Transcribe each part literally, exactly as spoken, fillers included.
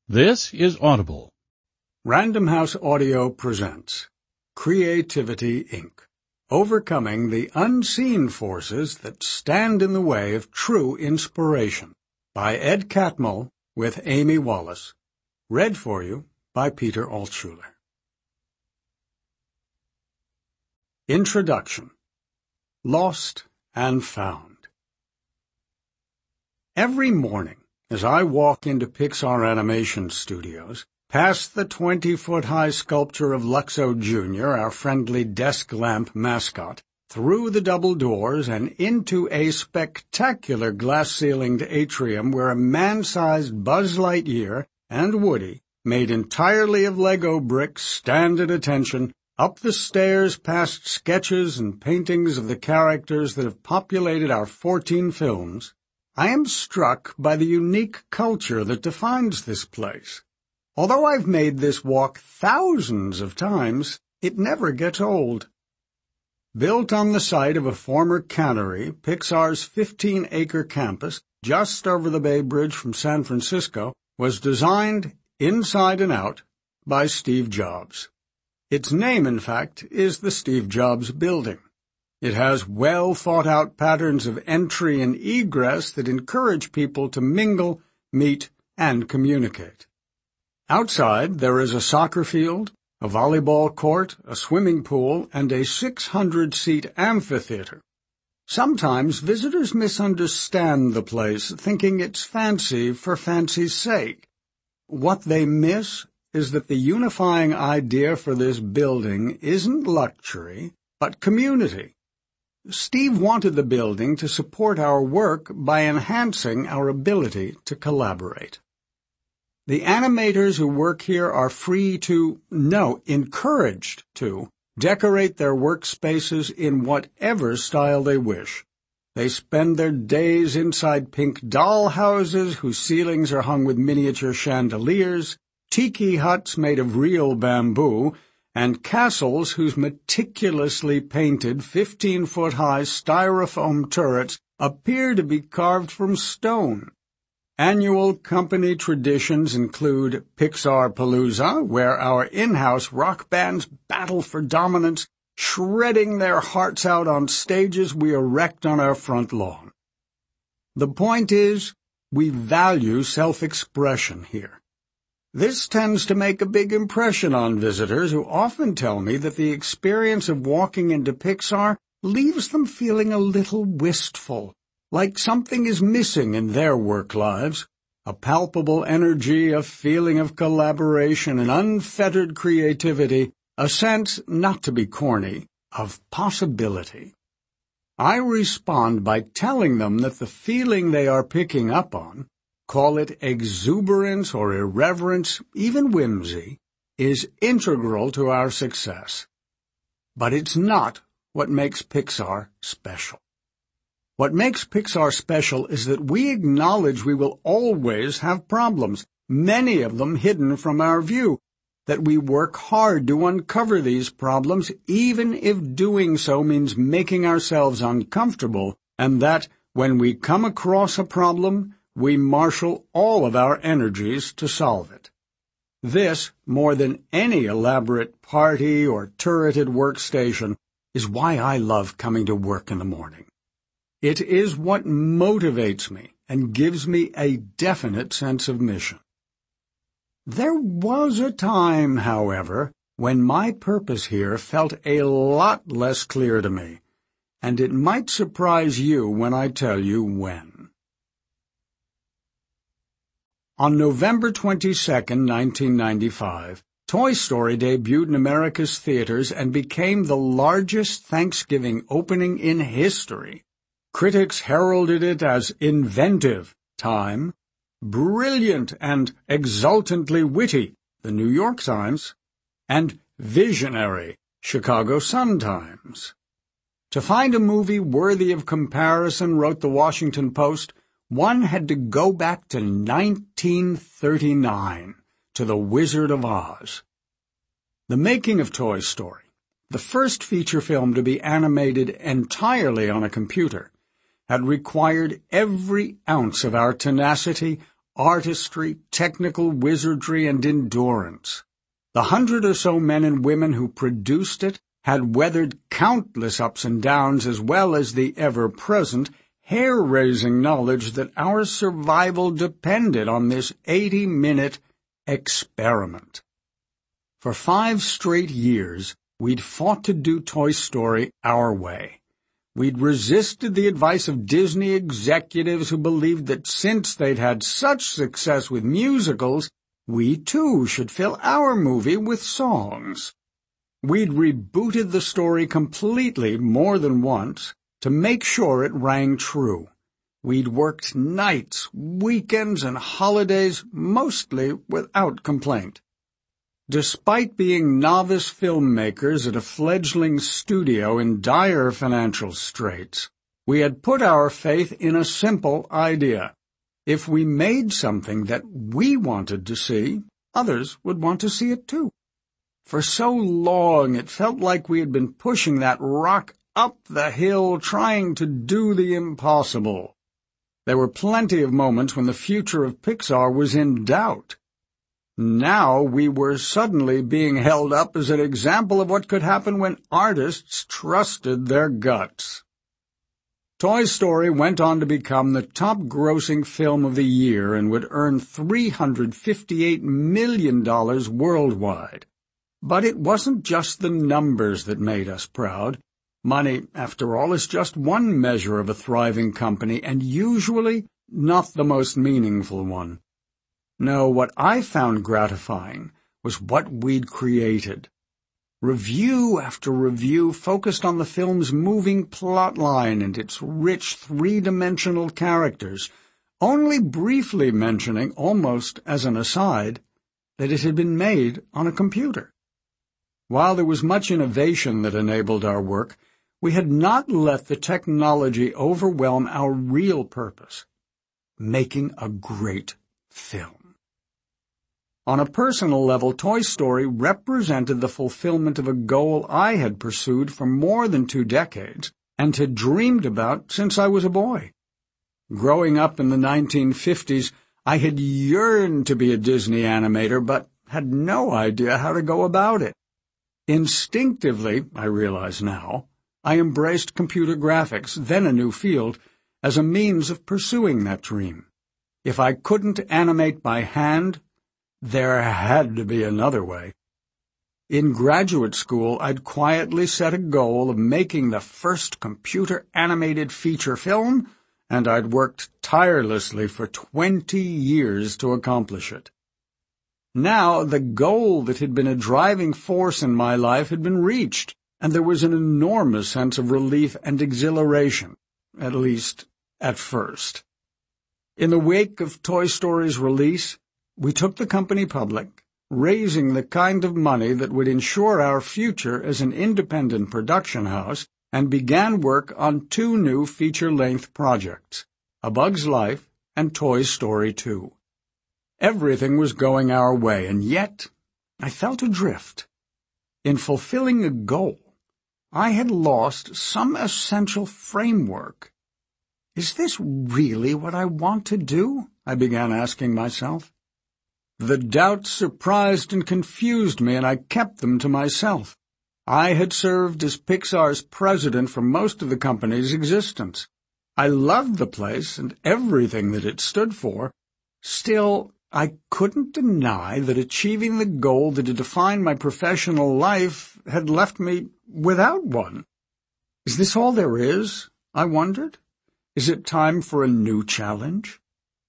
This is Audible. Random House Audio presents Creativity, Incorporated. Overcoming the Unseen Forces That Stand in the Way of True Inspiration by Ed Catmull with Amy Wallace. Read for you by Peter Altshuler. Introduction. Lost and Found. Every morning, as I walk into Pixar Animation Studios, past the twenty-foot-high sculpture of Luxo Junior, our friendly desk lamp mascot, through the double doors and into a spectacular glass-ceilinged atrium where a man-sized Buzz Lightyear and Woody, made entirely of Lego bricks, stand at attention, up the stairs past sketches and paintings of the characters that have populated our fourteen films, I am struck by the unique culture that defines this place. Although I've made this walk thousands of times, it never gets old. Built on the site of a former cannery, Pixar's fifteen-acre campus, just over the Bay Bridge from San Francisco, was designed, inside and out, by Steve Jobs. Its name, in fact, is the Steve Jobs Building. It has well-thought-out patterns of entry and egress that encourage people to mingle, meet, and communicate. Outside, there is a soccer field, a volleyball court, a swimming pool, and a six hundred seat amphitheater. Sometimes visitors misunderstand the place, thinking it's fancy for fancy's sake. What they miss is that the unifying idea for this building isn't luxury, but community. Steve wanted the building to support our work by enhancing our ability to collaborate. The animators who work here are free to, no, encouraged to, decorate their workspaces in whatever style they wish. They spend their days inside pink doll houses whose ceilings are hung with miniature chandeliers, tiki huts made of real bamboo, and castles whose meticulously painted fifteen-foot-high styrofoam turrets appear to be carved from stone. Annual company traditions include Pixar-Palooza, where our in-house rock bands battle for dominance, shredding their hearts out on stages we erect on our front lawn. The point is, we value self-expression here. This tends to make a big impression on visitors who often tell me that the experience of walking into Pixar leaves them feeling a little wistful, like something is missing in their work lives, a palpable energy, a feeling of collaboration and unfettered creativity, a sense, not to be corny, of possibility. I respond by telling them that the feeling they are picking up on, call it exuberance or irreverence, even whimsy, is integral to our success. But it's not what makes Pixar special. What makes Pixar special is that we acknowledge we will always have problems, many of them hidden from our view, that we work hard to uncover these problems, even if doing so means making ourselves uncomfortable, and that, when we come across a problem, we marshal all of our energies to solve it. This, more than any elaborate party or turreted workstation, is why I love coming to work in the morning. It is what motivates me and gives me a definite sense of mission. There was a time, however, when my purpose here felt a lot less clear to me, and it might surprise you when I tell you when. On November twenty-second, nineteen ninety-five, Toy Story debuted in America's theaters and became the largest Thanksgiving opening in history. Critics heralded it as inventive, Time, brilliant and exultantly witty, the New York Times, and visionary, Chicago Sun-Times. To find a movie worthy of comparison, wrote the Washington Post, one had to go back to nineteen thirty-nine, to The Wizard of Oz. The making of Toy Story, the first feature film to be animated entirely on a computer, had required every ounce of our tenacity, artistry, technical wizardry, and endurance. The hundred or so men and women who produced it had weathered countless ups and downs, as well as the ever-present, hair-raising knowledge that our survival depended on this eighty-minute experiment. For five straight years, we'd fought to do Toy Story our way. We'd resisted the advice of Disney executives who believed that since they'd had such success with musicals, we too should fill our movie with songs. We'd rebooted the story completely more than once to make sure it rang true. We'd worked nights, weekends, and holidays, mostly without complaint. Despite being novice filmmakers at a fledgling studio in dire financial straits, we had put our faith in a simple idea. If we made something that we wanted to see, others would want to see it too. For so long it felt like we had been pushing that rock up the hill, trying to do the impossible. There were plenty of moments when the future of Pixar was in doubt. Now we were suddenly being held up as an example of what could happen when artists trusted their guts. Toy Story went on to become the top-grossing film of the year and would earn three hundred fifty-eight million dollars worldwide. But it wasn't just the numbers that made us proud. Money, after all, is just one measure of a thriving company, and usually not the most meaningful one. No, what I found gratifying was what we'd created. Review after review focused on the film's moving plot line and its rich three-dimensional characters, only briefly mentioning, almost as an aside, that it had been made on a computer. While there was much innovation that enabled our work, we had not let the technology overwhelm our real purpose, making a great film. On a personal level, Toy Story represented the fulfillment of a goal I had pursued for more than two decades and had dreamed about since I was a boy. Growing up in the nineteen fifties, I had yearned to be a Disney animator, but had no idea how to go about it. Instinctively, I realize now, I embraced computer graphics, then a new field, as a means of pursuing that dream. If I couldn't animate by hand, there had to be another way. In graduate school, I'd quietly set a goal of making the first computer-animated feature film, and I'd worked tirelessly for twenty years to accomplish it. Now, the goal that had been a driving force in my life had been reached, and there was an enormous sense of relief and exhilaration, at least at first. In the wake of Toy Story's release, we took the company public, raising the kind of money that would ensure our future as an independent production house, and began work on two new feature-length projects, A Bug's Life and Toy Story two. Everything was going our way, and yet I felt adrift. In fulfilling a goal, I had lost some essential framework. Is this really what I want to do? I began asking myself. The doubts surprised and confused me, and I kept them to myself. I had served as Pixar's president for most of the company's existence. I loved the place and everything that it stood for. Still, I couldn't deny that achieving the goal that had defined my professional life had left me without one. Is this all there is? I wondered. Is it time for a new challenge?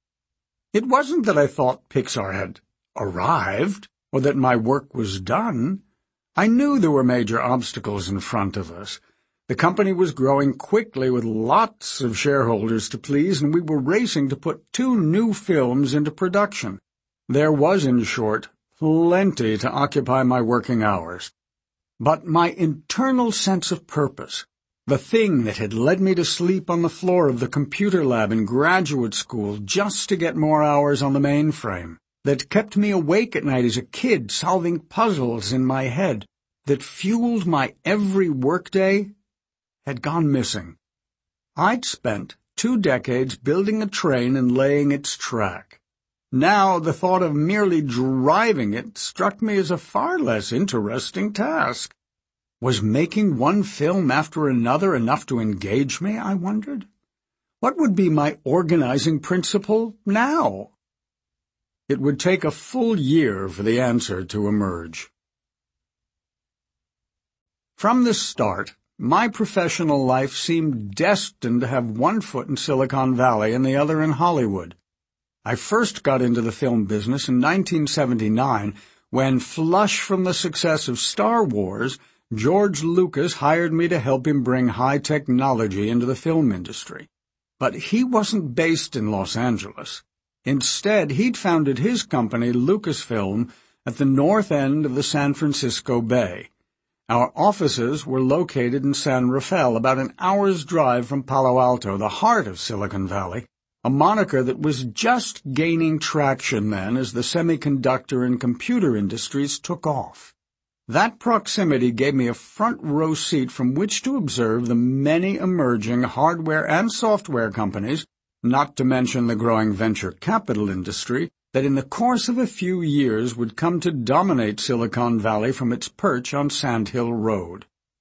It wasn't that I thought Pixar had arrived, or that my work was done. I knew there were major obstacles in front of us. The company was growing quickly with lots of shareholders to please, and we were racing to put two new films into production. There was, in short, plenty to occupy my working hours. But my internal sense of purpose, the thing that had led me to sleep on the floor of the computer lab in graduate school just to get more hours on the mainframe, that kept me awake at night as a kid solving puzzles in my head, that fueled my every workday, had gone missing. I'd spent two decades building a train and laying its track. Now the thought of merely driving it struck me as a far less interesting task. Was making one film after another enough to engage me, I wondered? What would be my organizing principle now? It would take a full year for the answer to emerge. From the start, my professional life seemed destined to have one foot in Silicon Valley and the other in Hollywood. I first got into the film business in nineteen seventy-nine, when, flush from the success of Star Wars, George Lucas hired me to help him bring high technology into the film industry. But he wasn't based in Los Angeles. Instead, he'd founded his company, Lucasfilm, at the north end of the San Francisco Bay. Our offices were located in San Rafael, about an hour's drive from Palo Alto, the heart of Silicon Valley, a moniker that was just gaining traction then as the semiconductor and computer industries took off. That proximity gave me a front-row seat from which to observe the many emerging hardware and software companies, not to mention the growing venture capital industry, that in the course of a few years would come to dominate Silicon Valley from its perch on Sand Hill Road.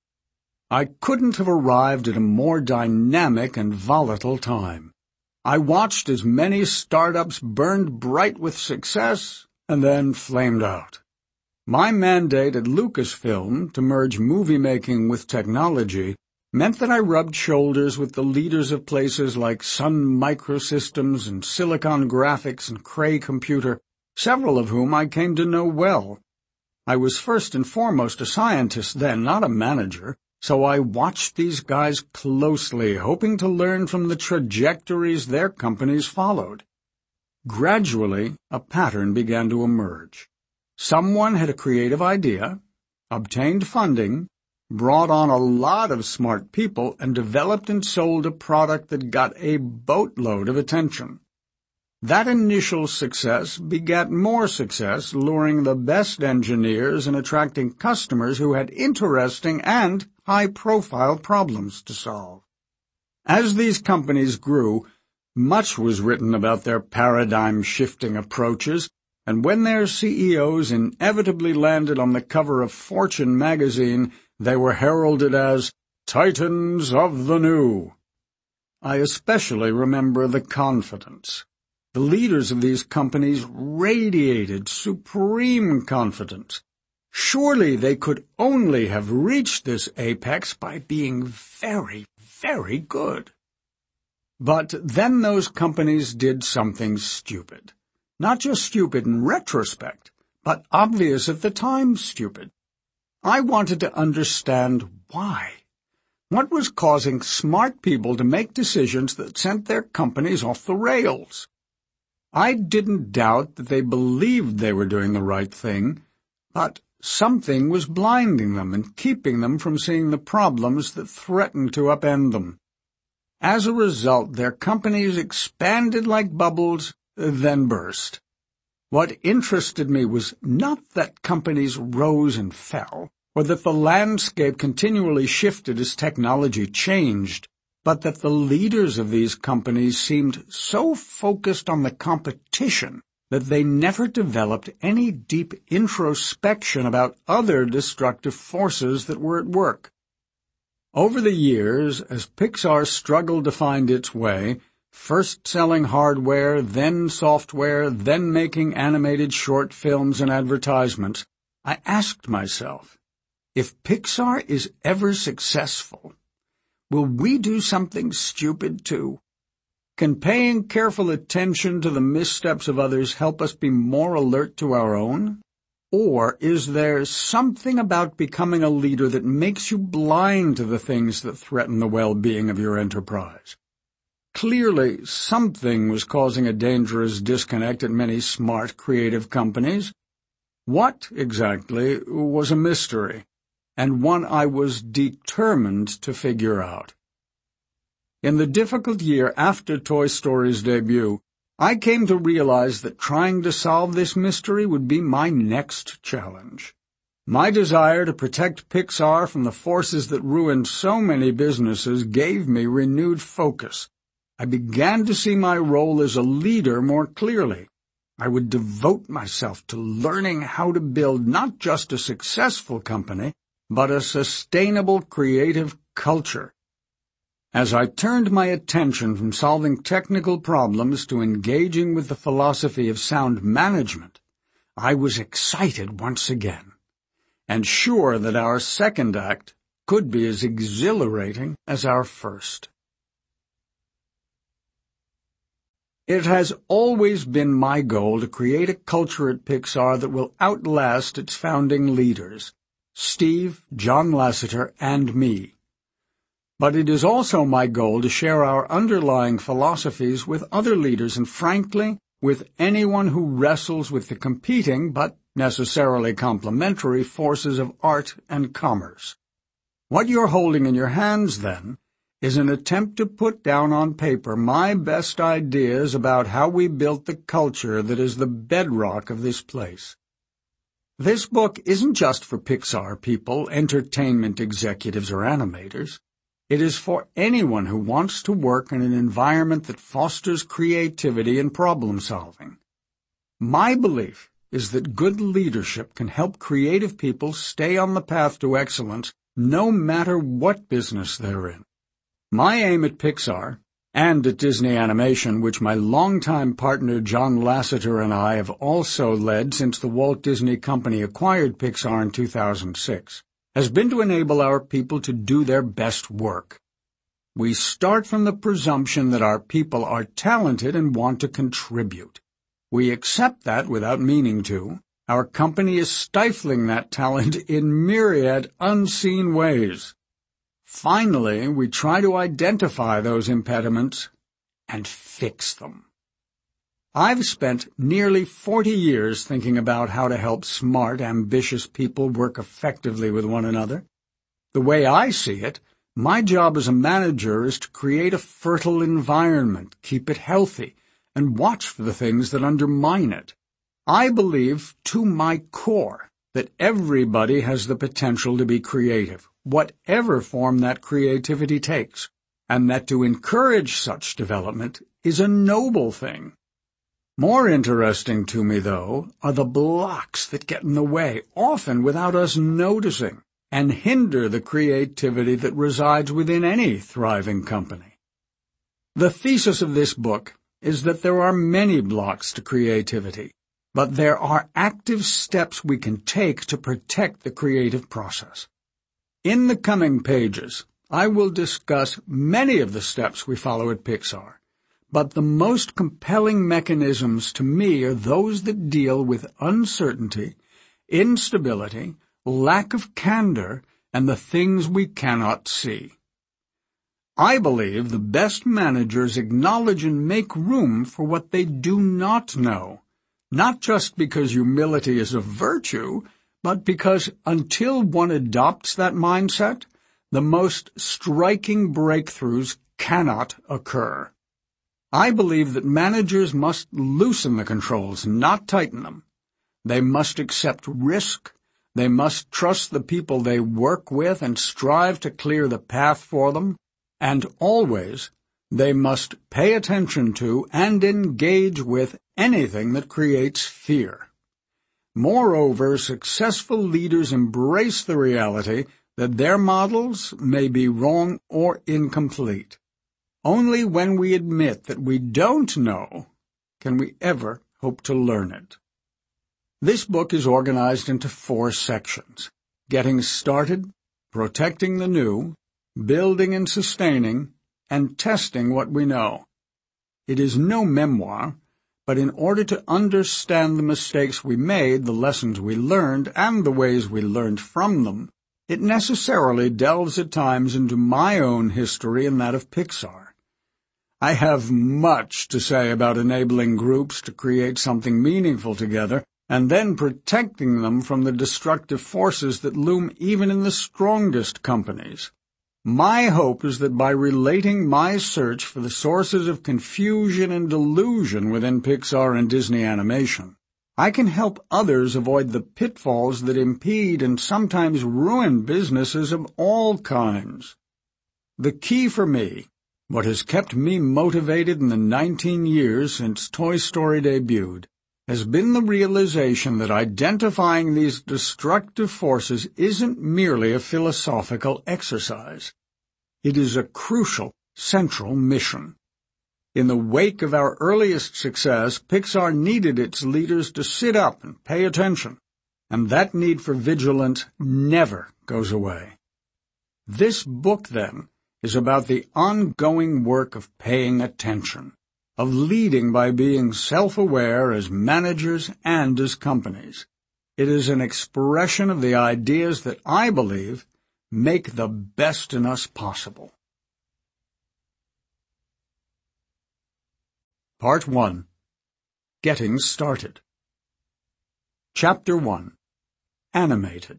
I couldn't have arrived at a more dynamic and volatile time. I watched as many startups burned bright with success and then flamed out. My mandate at Lucasfilm to merge movie-making with technology meant that I rubbed shoulders with the leaders of places like Sun Microsystems and Silicon Graphics and Cray Computer, several of whom I came to know well. I was first and foremost a scientist then, not a manager, so I watched these guys closely, hoping to learn from the trajectories their companies followed. Gradually, a pattern began to emerge. Someone had a creative idea, obtained funding, brought on a lot of smart people, and developed and sold a product that got a boatload of attention. That initial success begat more success, luring the best engineers and attracting customers who had interesting and high-profile problems to solve. As these companies grew, much was written about their paradigm-shifting approaches, and when their C E Os inevitably landed on the cover of Fortune magazine, they were heralded as Titans of the New. I especially remember the confidence. The leaders of these companies radiated supreme confidence. Surely they could only have reached this apex by being very, very good. But then those companies did something stupid. Not just stupid in retrospect, but obvious at the time stupid. I wanted to understand why. What was causing smart people to make decisions that sent their companies off the rails? I didn't doubt that they believed they were doing the right thing, but something was blinding them and keeping them from seeing the problems that threatened to upend them. As a result, their companies expanded like bubbles, then burst. What interested me was not that companies rose and fell, or that the landscape continually shifted as technology changed, but that the leaders of these companies seemed so focused on the competition that they never developed any deep introspection about other destructive forces that were at work. Over the years, as Pixar struggled to find its way, first selling hardware, then software, then making animated short films and advertisements, I asked myself, if Pixar is ever successful, will we do something stupid too? Can paying careful attention to the missteps of others help us be more alert to our own? Or is there something about becoming a leader that makes you blind to the things that threaten the well-being of your enterprise? Clearly, something was causing a dangerous disconnect at many smart, creative companies. What, exactly, was a mystery, and one I was determined to figure out. In the difficult year after Toy Story's debut, I came to realize that trying to solve this mystery would be my next challenge. My desire to protect Pixar from the forces that ruined so many businesses gave me renewed focus. I began to see my role as a leader more clearly. I would devote myself to learning how to build not just a successful company, but a sustainable creative culture. As I turned my attention from solving technical problems to engaging with the philosophy of sound management, I was excited once again, and sure that our second act could be as exhilarating as our first. It has always been my goal to create a culture at Pixar that will outlast its founding leaders, Steve, John Lasseter, and me. But it is also my goal to share our underlying philosophies with other leaders and, frankly, with anyone who wrestles with the competing but necessarily complementary forces of art and commerce. What you're holding in your hands, then, is an attempt to put down on paper my best ideas about how we built the culture that is the bedrock of this place. This book isn't just for Pixar people, entertainment executives, or animators. It is for anyone who wants to work in an environment that fosters creativity and problem-solving. My belief is that good leadership can help creative people stay on the path to excellence no matter what business they're in. My aim at Pixar, and at Disney Animation, which my longtime partner John Lasseter and I have also led since the Walt Disney Company acquired Pixar in two thousand six, has been to enable our people to do their best work. We start from the presumption that our people are talented and want to contribute. We accept that without meaning to. Our company is stifling that talent in myriad unseen ways. Finally, we try to identify those impediments and fix them. I've spent nearly forty years thinking about how to help smart, ambitious people work effectively with one another. The way I see it, my job as a manager is to create a fertile environment, keep it healthy, and watch for the things that undermine it. I believe, to my core, that everybody has the potential to be creative, whatever form that creativity takes, and that to encourage such development is a noble thing. More interesting to me, though, are the blocks that get in the way, often without us noticing, and hinder the creativity that resides within any thriving company. The thesis of this book is that there are many blocks to creativity, but there are active steps we can take to protect the creative process. In the coming pages, I will discuss many of the steps we follow at Pixar. But the most compelling mechanisms to me are those that deal with uncertainty, instability, lack of candor, and the things we cannot see. I believe the best managers acknowledge and make room for what they do not know, not just because humility is a virtue, but because until one adopts that mindset, the most striking breakthroughs cannot occur. I believe that managers must loosen the controls, not tighten them. They must accept risk. They must trust the people they work with and strive to clear the path for them. And always, they must pay attention to and engage with anything that creates fear. Moreover, successful leaders embrace the reality that their models may be wrong or incomplete. Only when we admit that we don't know can we ever hope to learn it. This book is organized into four sections: getting started, protecting the new, building and sustaining, and testing what we know. It is no memoir, but in order to understand the mistakes we made, the lessons we learned, and the ways we learned from them, it necessarily delves at times into my own history and that of Pixar. I have much to say about enabling groups to create something meaningful together, and then protecting them from the destructive forces that loom even in the strongest companies. My hope is that by relating my search for the sources of confusion and delusion within Pixar and Disney Animation, I can help others avoid the pitfalls that impede and sometimes ruin businesses of all kinds. The key for me, what has kept me motivated in the nineteen years since Toy Story debuted, has been the realization that identifying these destructive forces isn't merely a philosophical exercise. It is a crucial, central mission. In the wake of our earliest success, Pixar needed its leaders to sit up and pay attention, and that need for vigilance never goes away. This book, then, is about the ongoing work of paying attention, of leading by being self-aware as managers and as companies. It is an expression of the ideas that I believe make the best in us possible. Part one. Getting Started. Chapter one. Animated.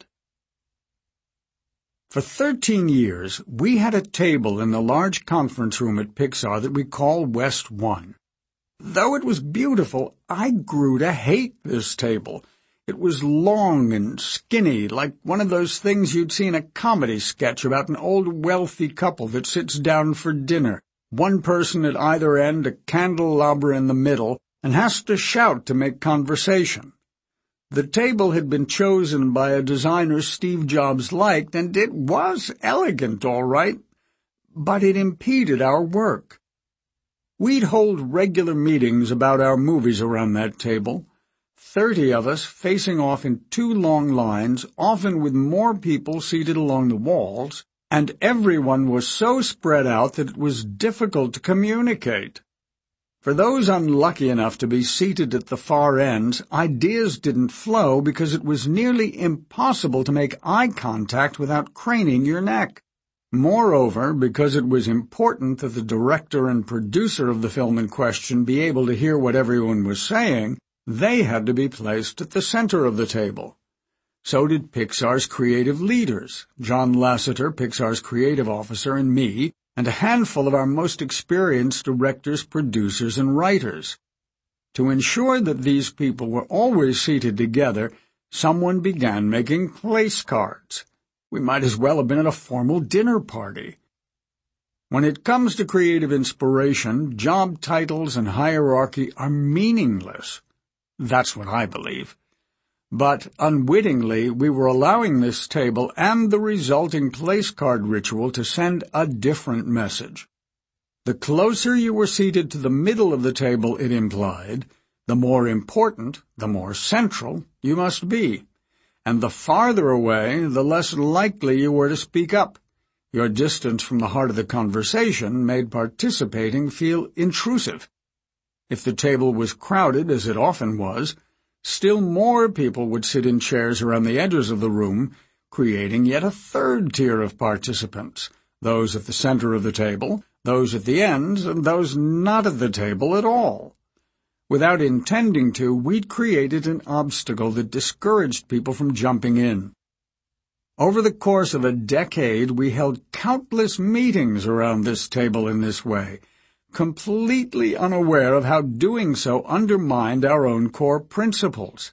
For thirteen years, we had a table in the large conference room at Pixar that we call West One. Though it was beautiful, I grew to hate this table. It was long and skinny, like one of those things you'd see in a comedy sketch about an old wealthy couple that sits down for dinner, one person at either end, a candelabra in the middle, and has to shout to make conversation. The table had been chosen by a designer Steve Jobs liked, and it was elegant, all right, but it impeded our work. We'd hold regular meetings about our movies around that table, thirty of us facing off in two long lines, often with more people seated along the walls, and everyone was so spread out that it was difficult to communicate. For those unlucky enough to be seated at the far ends, ideas didn't flow because it was nearly impossible to make eye contact without craning your neck. Moreover, because it was important that the director and producer of the film in question be able to hear what everyone was saying, they had to be placed at the center of the table. So did Pixar's creative leaders, John Lasseter, Pixar's creative officer, and me, and a handful of our most experienced directors, producers, and writers. To ensure that these people were always seated together, someone began making place cards. We might as well have been at a formal dinner party. When it comes to creative inspiration, job titles and hierarchy are meaningless. That's what I believe. But unwittingly, we were allowing this table and the resulting place card ritual to send a different message. The closer you were seated to the middle of the table, it implied, the more important, the more central you must be. And the farther away, the less likely you were to speak up. Your distance from the heart of the conversation made participating feel intrusive. If the table was crowded, as it often was, still more people would sit in chairs around the edges of the room, creating yet a third tier of participants, those at the center of the table, those at the ends, and those not at the table at all. Without intending to, we'd created an obstacle that discouraged people from jumping in. Over the course of a decade, we held countless meetings around this table in this way, completely unaware of how doing so undermined our own core principles.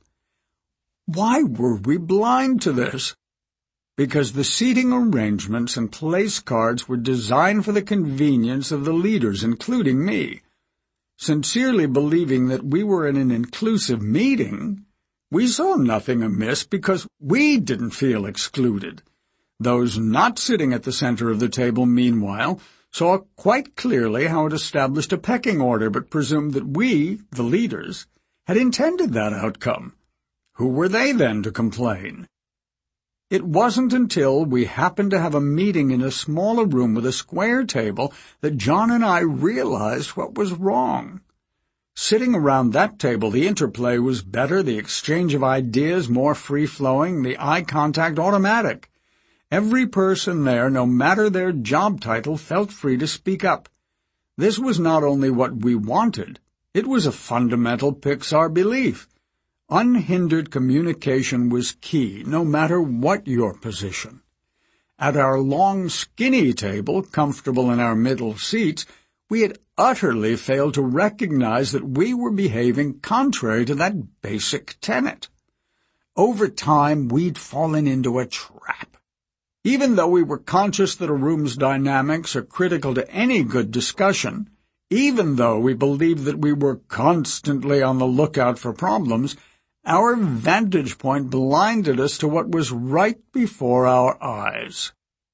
Why were we blind to this? Because the seating arrangements and place cards were designed for the convenience of the leaders, including me. Sincerely believing that we were in an inclusive meeting, we saw nothing amiss because we didn't feel excluded. Those not sitting at the center of the table, meanwhile, saw quite clearly how it established a pecking order, but presumed that we, the leaders, had intended that outcome. Who were they, then, to complain? It wasn't until we happened to have a meeting in a smaller room with a square table that John and I realized what was wrong. Sitting around that table, the interplay was better, the exchange of ideas more free-flowing, the eye contact automatic. Every person there, no matter their job title, felt free to speak up. This was not only what we wanted, it was a fundamental Pixar belief. Unhindered communication was key, no matter what your position. At our long, skinny table, comfortable in our middle seats, we had utterly failed to recognize that we were behaving contrary to that basic tenet. Over time, we'd fallen into a trap. Even though we were conscious that a room's dynamics are critical to any good discussion, Even though we believed that we were constantly on the lookout for problems, our vantage point blinded us to what was right before our eyes.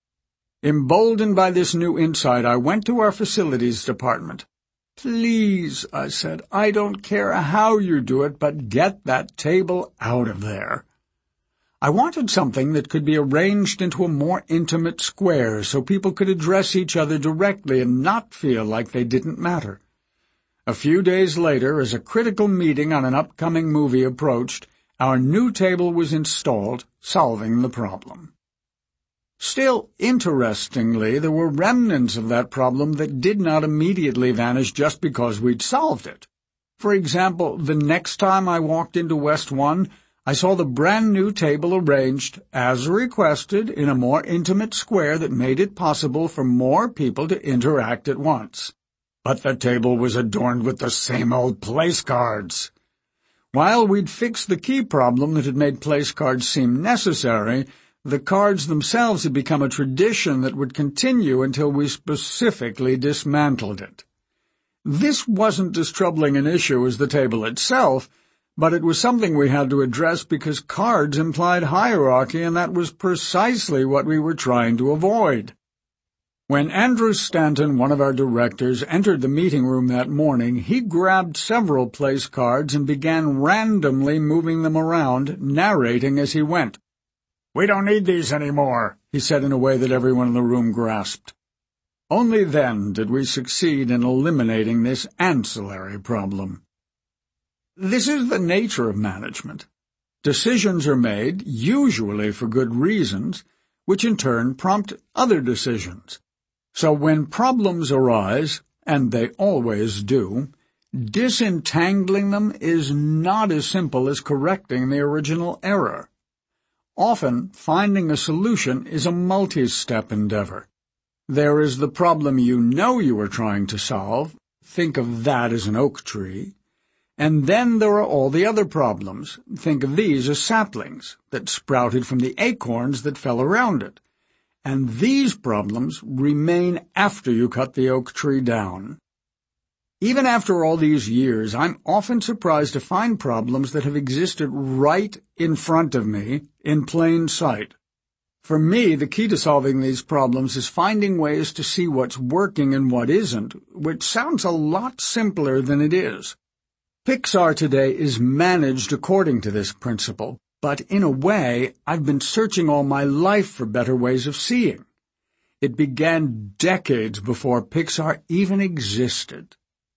Emboldened by this new insight, I went to our facilities department. "Please," I said, "I don't care how you do it, but get that table out of there." I wanted something that could be arranged into a more intimate square so people could address each other directly and not feel like they didn't matter. A few days later, as a critical meeting on an upcoming movie approached, our new table was installed, solving the problem. Still, interestingly, there were remnants of that problem that did not immediately vanish just because we'd solved it. For example, the next time I walked into West One, I saw the brand-new table arranged, as requested, in a more intimate square that made it possible for more people to interact at once. But the table was adorned with the same old place cards. While we'd fixed the key problem that had made place cards seem necessary, the cards themselves had become a tradition that would continue until we specifically dismantled it. This wasn't as troubling an issue as the table itself, but it was something we had to address because cards implied hierarchy, and that was precisely what we were trying to avoid. When Andrew Stanton, one of our directors, entered the meeting room that morning, he grabbed several place cards and began randomly moving them around, narrating as he went. "We don't need these anymore," he said in a way that everyone in the room grasped. Only then did we succeed in eliminating this ancillary problem. This is the nature of management. Decisions are made, usually for good reasons, which in turn prompt other decisions. So when problems arise, and they always do, disentangling them is not as simple as correcting the original error. Often, finding a solution is a multi-step endeavor. There is the problem you know you are trying to solve. Think of that as an oak tree. And then there are all the other problems. Think of these as saplings that sprouted from the acorns that fell around it. And these problems remain after you cut the oak tree down. Even after all these years, I'm often surprised to find problems that have existed right in front of me, in plain sight. For me, the key to solving these problems is finding ways to see what's working and what isn't, which sounds a lot simpler than it is. Pixar today is managed according to this principle, but in a way, I've been searching all my life for better ways of seeing. It began decades before Pixar even existed.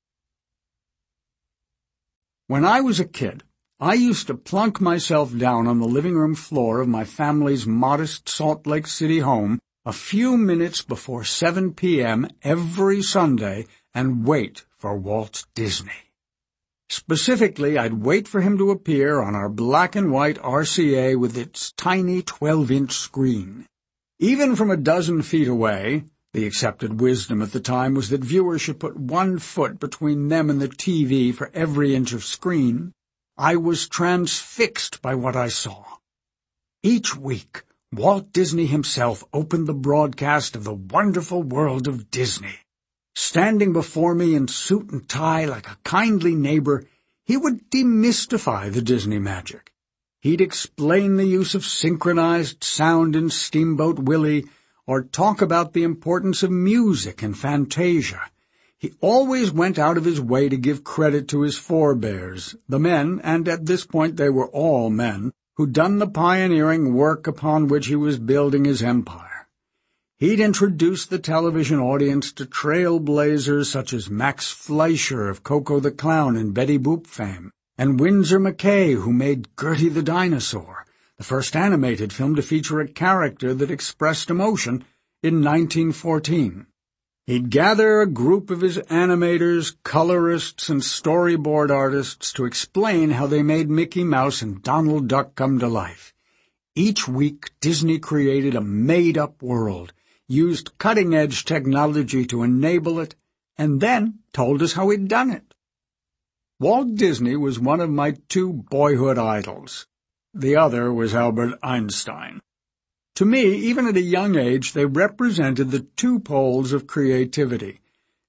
When I was a kid, I used to plunk myself down on the living room floor of my family's modest Salt Lake City home a few minutes before seven p.m. every Sunday and wait for Walt Disney. Specifically, I'd wait for him to appear on our black-and-white R C A with its tiny twelve-inch screen. Even from a dozen feet away, the accepted wisdom at the time was that viewers should put one foot between them and the T V for every inch of screen. I was transfixed by what I saw. Each week, Walt Disney himself opened the broadcast of the wonderful world of Disney. Standing before me in suit and tie like a kindly neighbor, he would demystify the Disney magic. He'd explain the use of synchronized sound in Steamboat Willie, or talk about the importance of music and Fantasia. He always went out of his way to give credit to his forebears, the men, and at this point they were all men, who'd done the pioneering work upon which he was building his empire. He'd introduced the television audience to trailblazers such as Max Fleischer of Coco the Clown and Betty Boop fame, and Winsor McCay, who made Gertie the Dinosaur, the first animated film to feature a character that expressed emotion, in nineteen fourteen. He'd gather a group of his animators, colorists, and storyboard artists to explain how they made Mickey Mouse and Donald Duck come to life. Each week, Disney created a made-up world, used cutting-edge technology to enable it, and then told us how he'd done it. Walt Disney was one of my two boyhood idols. The other was Albert Einstein. To me, even at a young age, they represented the two poles of creativity.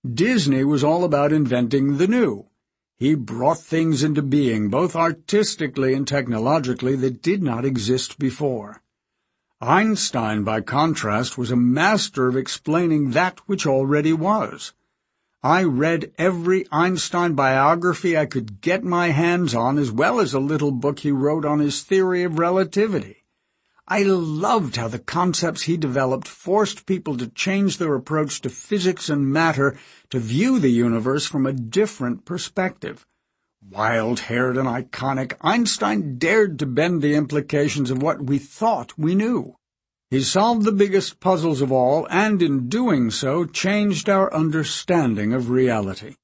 Disney was all about inventing the new. He brought things into being, both artistically and technologically, that did not exist before. Einstein, by contrast, was a master of explaining that which already was. I read every Einstein biography I could get my hands on, as well as a little book he wrote on his theory of relativity. I loved how the concepts he developed forced people to change their approach to physics and matter to view the universe from a different perspective. Wild-haired and iconic, Einstein dared to bend the implications of what we thought we knew. He solved the biggest puzzles of all, and in doing so, changed our understanding of reality.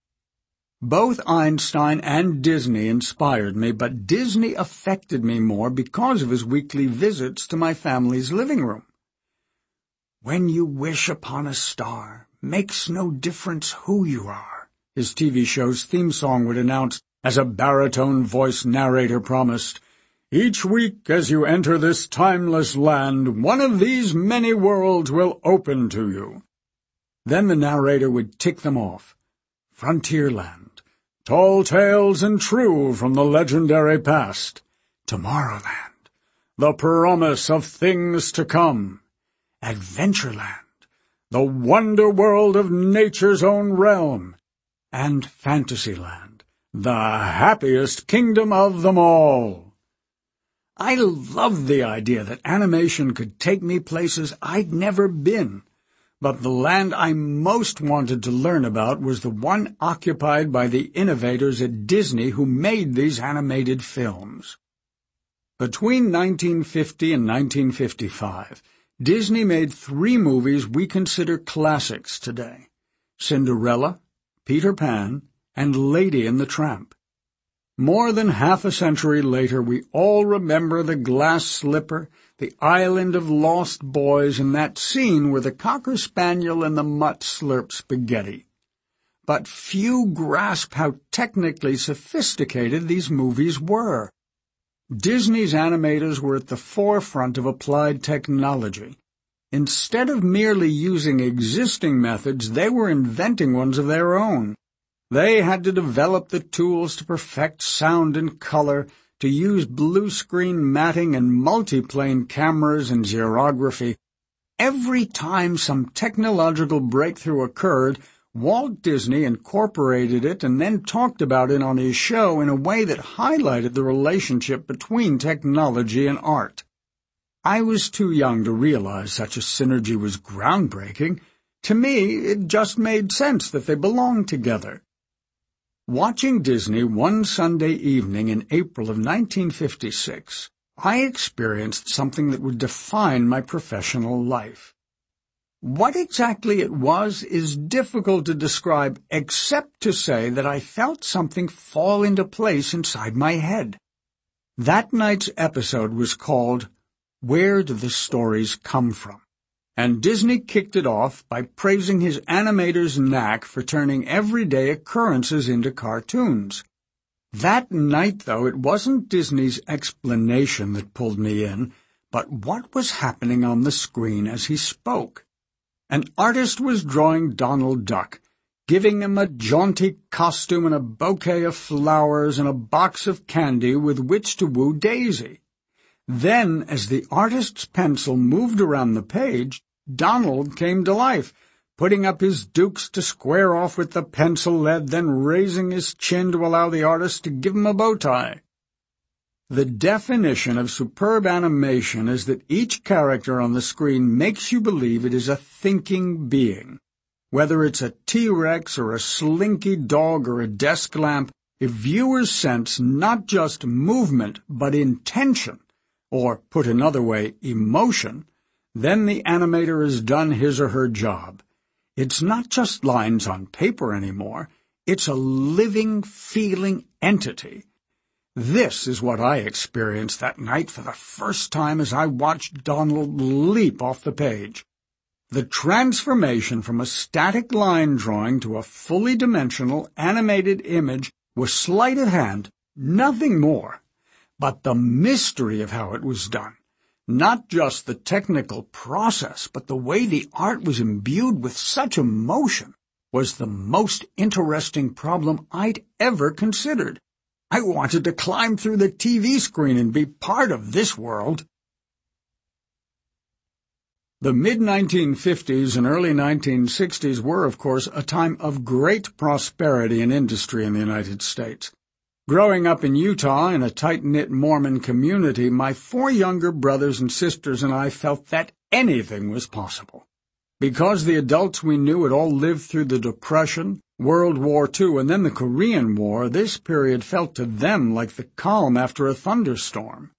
Both Einstein and Disney inspired me, but Disney affected me more because of his weekly visits to my family's living room. "When you wish upon a star, makes no difference who you are," his T V show's theme song would announce as a baritone-voiced narrator promised. "Each week as you enter this timeless land, one of these many worlds will open to you." Then the narrator would tick them off. Frontierland, tall tales and true from the legendary past. Tomorrowland, the promise of things to come. Adventureland, the wonder world of nature's own realm. And Fantasyland, the happiest kingdom of them all. I loved the idea that animation could take me places I'd never been, but the land I most wanted to learn about was the one occupied by the innovators at Disney who made these animated films. Between nineteen fifty and nineteen fifty-five, Disney made three movies we consider classics today: Cinderella, Peter Pan, and Lady and the Tramp. More than half a century later, we all remember the glass slipper, the island of lost boys, and that scene where the cocker spaniel and the mutt slurp spaghetti. But few grasp how technically sophisticated these movies were. Disney's animators were at the forefront of applied technology. Instead of merely using existing methods, they were inventing ones of their own. They had to develop the tools to perfect sound and color, to use blue screen matting and multiplane cameras and xerography. Every time some technological breakthrough occurred, Walt Disney incorporated it and then talked about it on his show in a way that highlighted the relationship between technology and art. I was too young to realize such a synergy was groundbreaking. To me, it just made sense that they belonged together. Watching Disney one Sunday evening in April of nineteen fifty-six, I experienced something that would define my professional life. What exactly it was is difficult to describe, except to say that I felt something fall into place inside my head. That night's episode was called Where Do the Stories Come From? And Disney kicked it off by praising his animators' knack for turning everyday occurrences into cartoons. That night, though, it wasn't Disney's explanation that pulled me in, but what was happening on the screen as he spoke. An artist was drawing Donald Duck, giving him a jaunty costume and a bouquet of flowers and a box of candy with which to woo Daisy. Then, as the artist's pencil moved around the page, Donald came to life, putting up his dukes to square off with the pencil lead, then raising his chin to allow the artist to give him a bow tie. The definition of superb animation is that each character on the screen makes you believe it is a thinking being. Whether it's a T-Rex or a slinky dog or a desk lamp, if viewers sense not just movement but intention, or, put another way, emotion, then the animator has done his or her job. It's not just lines on paper anymore. It's a living, feeling entity. This is what I experienced that night for the first time as I watched Donald leap off the page. The transformation from a static line drawing to a fully dimensional, animated image was sleight of hand, nothing more. But the mystery of how it was done, not just the technical process, but the way the art was imbued with such emotion, was the most interesting problem I'd ever considered. I wanted to climb through the T V screen and be part of this world. The mid nineteen fifties and early nineteen sixties were, of course, a time of great prosperity in industry in the United States. Growing up in Utah in a tight-knit Mormon community, my four younger brothers and sisters and I felt that anything was possible. Because the adults we knew had all lived through the Depression, World War Two, and then the Korean War, this period felt to them like the calm after a thunderstorm.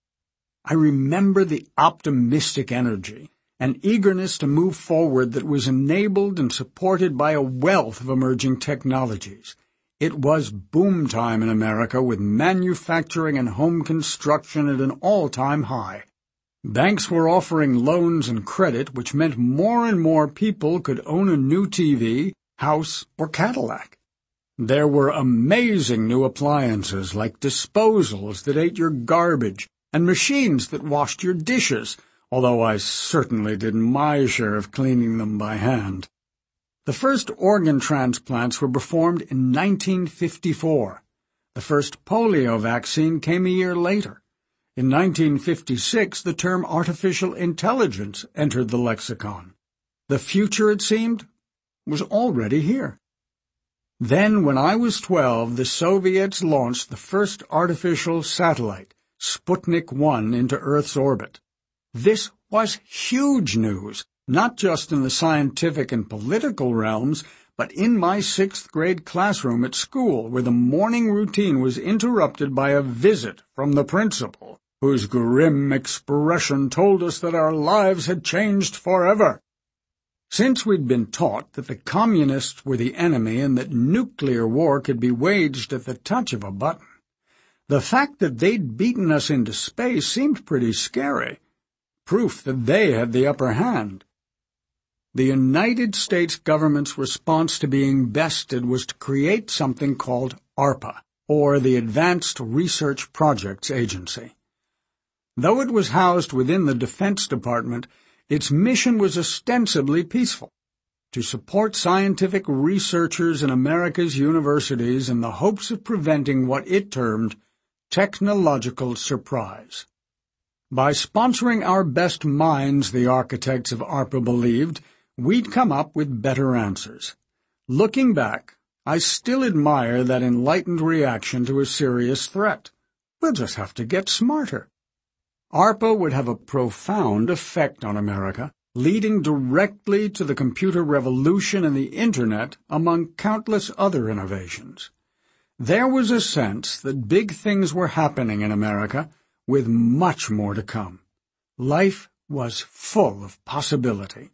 I remember the optimistic energy and eagerness to move forward that was enabled and supported by a wealth of emerging technologies. It was boom time in America, with manufacturing and home construction at an all-time high. Banks were offering loans and credit, which meant more and more people could own a new T V, house, or Cadillac. There were amazing new appliances like disposals that ate your garbage and machines that washed your dishes, although I certainly did my share of cleaning them by hand. The first organ transplants were performed in nineteen fifty-four. The first polio vaccine came a year later. In nineteen fifty-six, the term artificial intelligence entered the lexicon. The future, it seemed, was already here. Then, when I was twelve, the Soviets launched the first artificial satellite, Sputnik one, into Earth's orbit. This was huge news, not just in the scientific and political realms, but in my sixth-grade classroom at school, where the morning routine was interrupted by a visit from the principal, whose grim expression told us that our lives had changed forever. Since we'd been taught that the communists were the enemy and that nuclear war could be waged at the touch of a button, the fact that they'd beaten us into space seemed pretty scary, proof that they had the upper hand. The United States government's response to being bested was to create something called ARPA, or the Advanced Research Projects Agency. Though it was housed within the Defense Department, its mission was ostensibly peaceful, to support scientific researchers in America's universities in the hopes of preventing what it termed technological surprise. By sponsoring our best minds, the architects of ARPA believed, we'd come up with better answers. Looking back, I still admire that enlightened reaction to a serious threat. We'll just have to get smarter. ARPA would have a profound effect on America, leading directly to the computer revolution and the Internet, among countless other innovations. There was a sense that big things were happening in America, with much more to come. Life was full of possibility.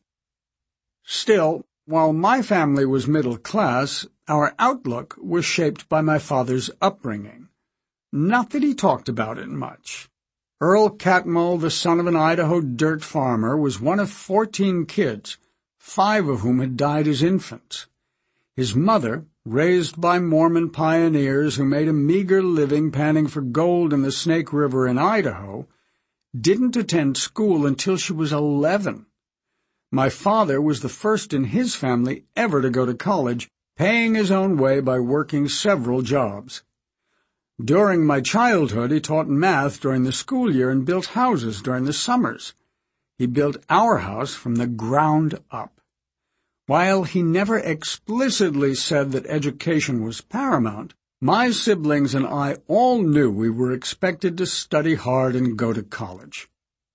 Still, while my family was middle class, our outlook was shaped by my father's upbringing. Not that he talked about it much. Earl Catmull, the son of an Idaho dirt farmer, was one of fourteen kids, five of whom had died as infants. His mother, raised by Mormon pioneers who made a meager living panning for gold in the Snake River in Idaho, didn't attend school until she was eleven. My father was the first in his family ever to go to college, paying his own way by working several jobs. During my childhood, he taught math during the school year and built houses during the summers. He built our house from the ground up. While he never explicitly said that education was paramount, my siblings and I all knew we were expected to study hard and go to college.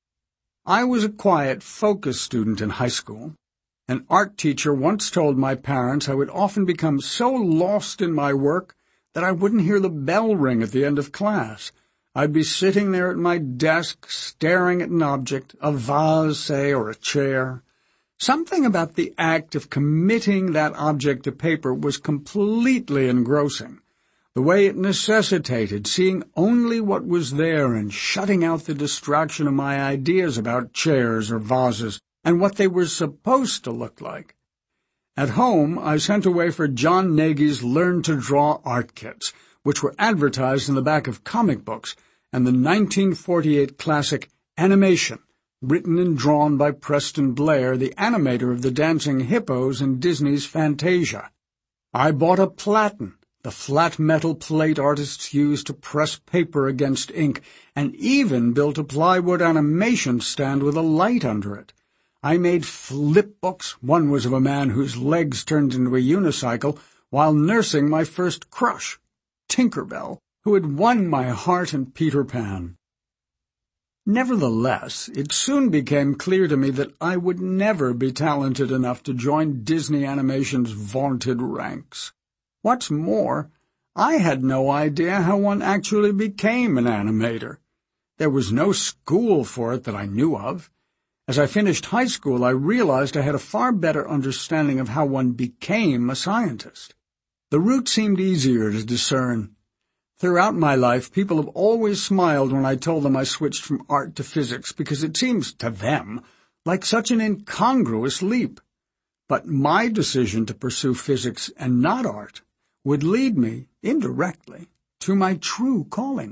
I was a quiet, focused student in high school. An art teacher once told my parents I would often become so lost in my work that I wouldn't hear the bell ring at the end of class. I'd be sitting there at my desk, staring at an object, a vase, say, or a chair. Something about the act of committing that object to paper was completely engrossing. The way it necessitated seeing only what was there and shutting out the distraction of my ideas about chairs or vases and what they were supposed to look like. At home, I sent away for John Nagy's Learn to Draw art kits, which were advertised in the back of comic books, and the nineteen forty-eight classic Animation, written and drawn by Preston Blair, the animator of the dancing hippos in Disney's Fantasia. I bought a platen, the flat metal plate artists use to press paper against ink, and even built a plywood animation stand with a light under it. I made flip books. One was of a man whose legs turned into a unicycle while nursing my first crush, Tinkerbell, who had won my heart in Peter Pan. Nevertheless, it soon became clear to me that I would never be talented enough to join Disney Animation's vaunted ranks. What's more, I had no idea how one actually became an animator. There was no school for it that I knew of. As I finished high school, I realized I had a far better understanding of how one became a scientist. The route seemed easier to discern. Throughout my life, people have always smiled when I told them I switched from art to physics, because it seems, to them, like such an incongruous leap. But my decision to pursue physics and not art would lead me, indirectly, to my true calling.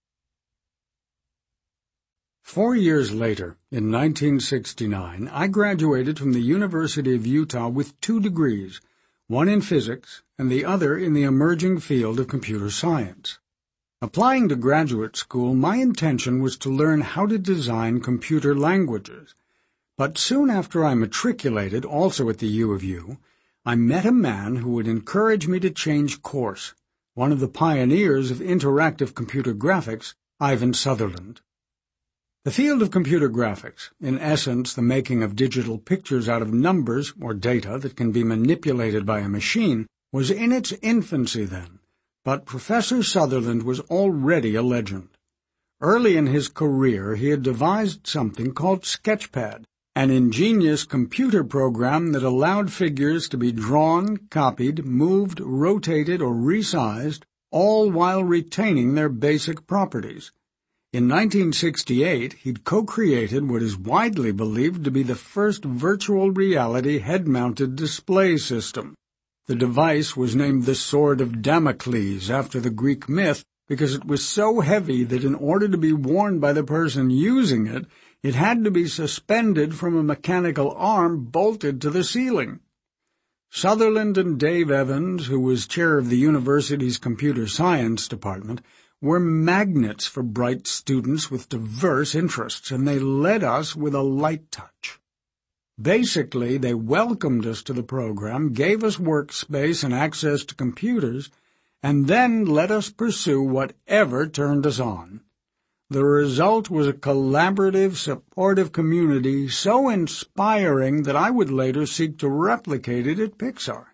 Four years later, in nineteen sixty-nine, I graduated from the University of Utah with two degrees, one in physics and the other in the emerging field of computer science. Applying to graduate school, my intention was to learn how to design computer languages. But soon after I matriculated, also at the U of U, I met a man who would encourage me to change course, one of the pioneers of interactive computer graphics, Ivan Sutherland. The field of computer graphics, in essence the making of digital pictures out of numbers or data that can be manipulated by a machine, was in its infancy then, but Professor Sutherland was already a legend. Early in his career he had devised something called Sketchpad, an ingenious computer program that allowed figures to be drawn, copied, moved, rotated, or resized, all while retaining their basic properties. In nineteen sixty-eight, he'd co-created what is widely believed to be the first virtual reality head-mounted display system. The device was named the Sword of Damocles after the Greek myth because it was so heavy that in order to be worn by the person using it, it had to be suspended from a mechanical arm bolted to the ceiling. Sutherland and Dave Evans, who was chair of the university's computer science department, were magnets for bright students with diverse interests, and they led us with a light touch. Basically, they welcomed us to the program, gave us workspace and access to computers, and then let us pursue whatever turned us on. The result was a collaborative, supportive community so inspiring that I would later seek to replicate it at Pixar.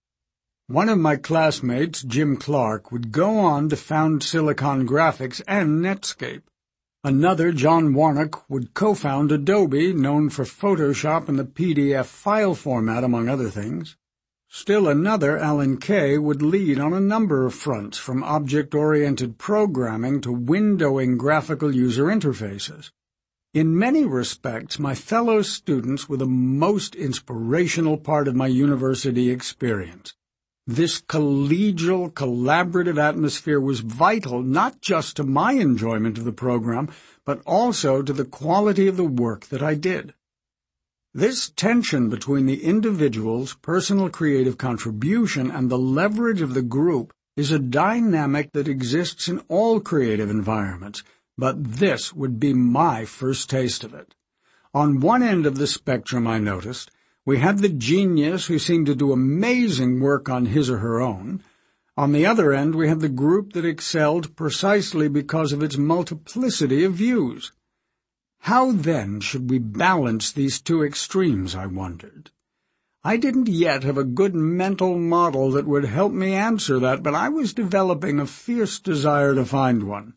One of my classmates, Jim Clark, would go on to found Silicon Graphics and Netscape. Another, John Warnock, would co-found Adobe, known for Photoshop and the P D F file format, among other things. Still another, Alan Kay, would lead on a number of fronts, from object-oriented programming to windowing graphical user interfaces. In many respects, my fellow students were the most inspirational part of my university experience. This collegial, collaborative atmosphere was vital not just to my enjoyment of the program, but also to the quality of the work that I did. This tension between the individual's personal creative contribution and the leverage of the group is a dynamic that exists in all creative environments, but this would be my first taste of it. On one end of the spectrum, I noticed, we had the genius who seemed to do amazing work on his or her own. On the other end, we had the group that excelled precisely because of its multiplicity of views. How, then, should we balance these two extremes, I wondered. I didn't yet have a good mental model that would help me answer that, but I was developing a fierce desire to find one.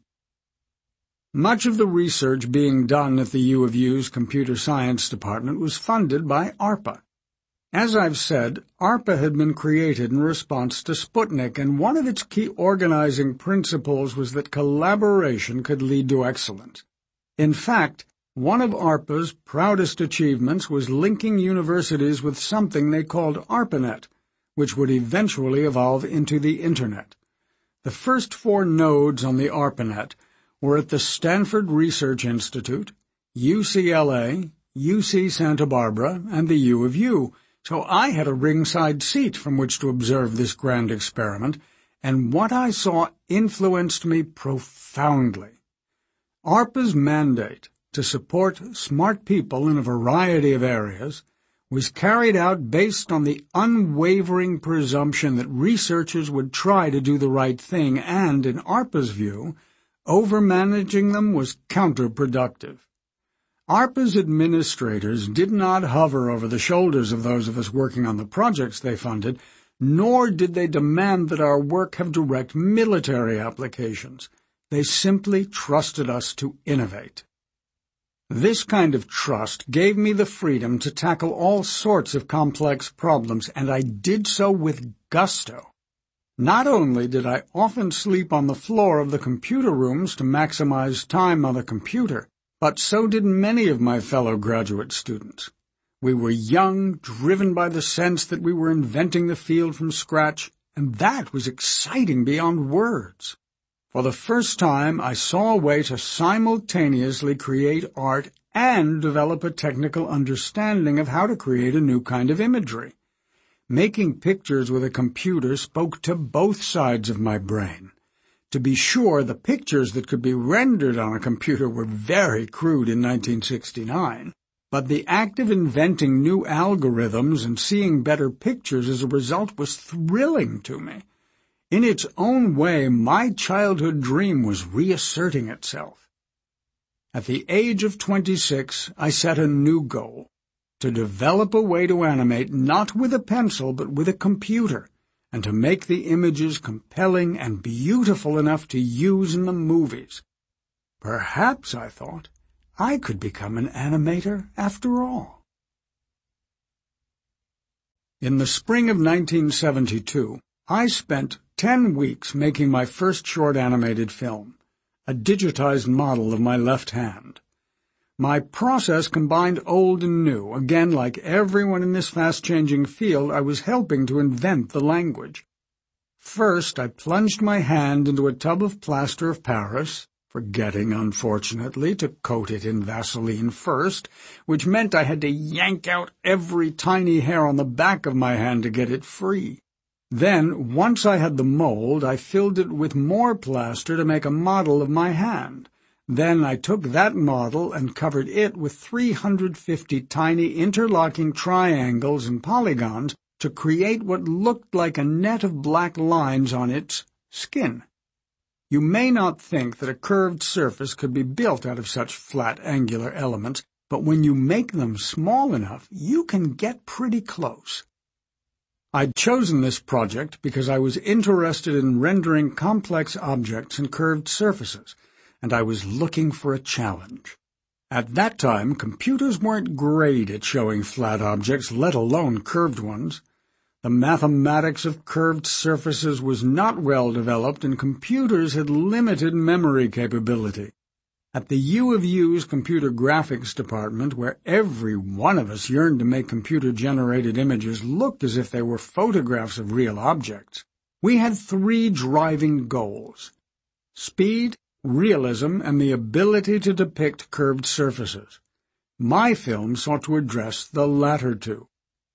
Much of the research being done at the U of U's Computer Science Department was funded by ARPA. As I've said, ARPA had been created in response to Sputnik, and one of its key organizing principles was that collaboration could lead to excellence. In fact, one of ARPA's proudest achievements was linking universities with something they called ARPANET, which would eventually evolve into the Internet. The first four nodes on the ARPANET were at the Stanford Research Institute, U C L A, U C Santa Barbara, and the U of U, so I had a ringside seat from which to observe this grand experiment, and what I saw influenced me profoundly. ARPA's mandate to support smart people in a variety of areas was carried out based on the unwavering presumption that researchers would try to do the right thing, and, in ARPA's view, overmanaging them was counterproductive. ARPA's administrators did not hover over the shoulders of those of us working on the projects they funded, nor did they demand that our work have direct military applications. They simply trusted us to innovate. This kind of trust gave me the freedom to tackle all sorts of complex problems, and I did so with gusto. Not only did I often sleep on the floor of the computer rooms to maximize time on the computer, but so did many of my fellow graduate students. We were young, driven by the sense that we were inventing the field from scratch, and that was exciting beyond words. For the first time, I saw a way to simultaneously create art and develop a technical understanding of how to create a new kind of imagery. Making pictures with a computer spoke to both sides of my brain. To be sure, the pictures that could be rendered on a computer were very crude in nineteen sixty-nine, but the act of inventing new algorithms and seeing better pictures as a result was thrilling to me. In its own way, my childhood dream was reasserting itself. At the age of twenty-six, I set a new goal, to develop a way to animate not with a pencil but with a computer, and to make the images compelling and beautiful enough to use in the movies. Perhaps, I thought, I could become an animator after all. In the spring of nineteen seventy-two, I spent ten weeks making my first short animated film, a digitized model of my left hand. My process combined old and new. Again, like everyone in this fast-changing field, I was helping to invent the language. First, I plunged my hand into a tub of plaster of Paris, forgetting, unfortunately, to coat it in Vaseline first, which meant I had to yank out every tiny hair on the back of my hand to get it free. Then, once I had the mold, I filled it with more plaster to make a model of my hand. Then I took that model and covered it with three hundred fifty tiny interlocking triangles and polygons to create what looked like a net of black lines on its skin. You may not think that a curved surface could be built out of such flat angular elements, but when you make them small enough, you can get pretty close. I'd chosen this project because I was interested in rendering complex objects and curved surfaces, and I was looking for a challenge. At that time, computers weren't great at showing flat objects, let alone curved ones. The mathematics of curved surfaces was not well developed, and computers had limited memory capability. At the U of U's computer graphics department, where every one of us yearned to make computer-generated images look as if they were photographs of real objects, we had three driving goals: speed, realism, and the ability to depict curved surfaces. My film sought to address the latter two.